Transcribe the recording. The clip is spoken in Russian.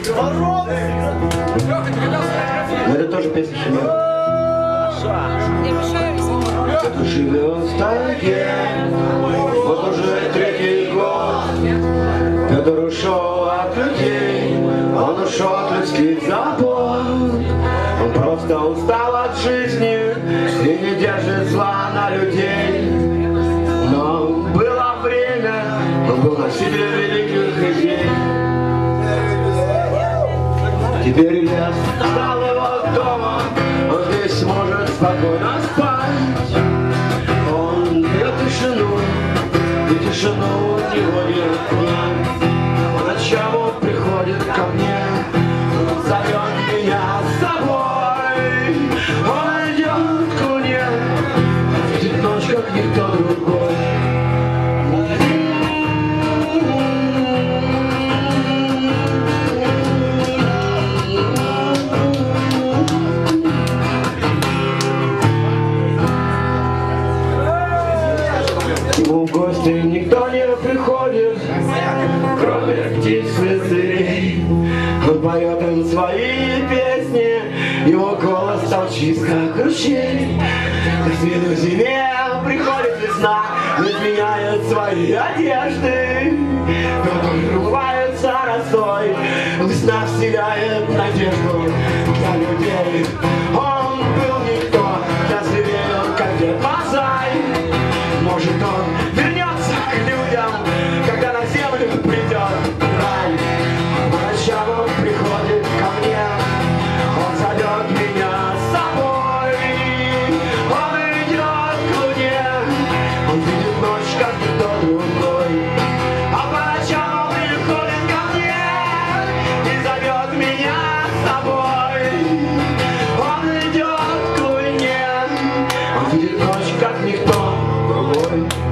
Это тоже песня Шумела. Кто-то живет в тайге, вот уже третий год. Петр ушел от людей, он ушел от людских забот. Он просто устал от жизни и не держит зла на людей. Но было время, он был носителем великих идей. Теперь я стал его домом, он здесь сможет спокойно спать. Он пьет тишину, и тишину у него нет. По ночам он приходит ко мне, он зовет меня с собой. Он идет к луне, видит ночь, как никто другой. Ему в гости никто не приходит, кроме птиц и зверей. Он поет им свои песни, его голос стал чист, как ручей. К виду зиме приходит весна, изменяет свои одежды. Потом рубается росой, весна вселяет надежду для людей. Он был никто, для зверей он как Дед Мазай. Может, он вернется к людям, когда на землю придет рай. По ночам он приходит ко мне, он зовет меня с собой. Он идет к луне, он видит ночь, как никто другой. А по ночам он приходит ко мне и зовет меня с собой. Он идет к луне, он видит ночь, как никто другой.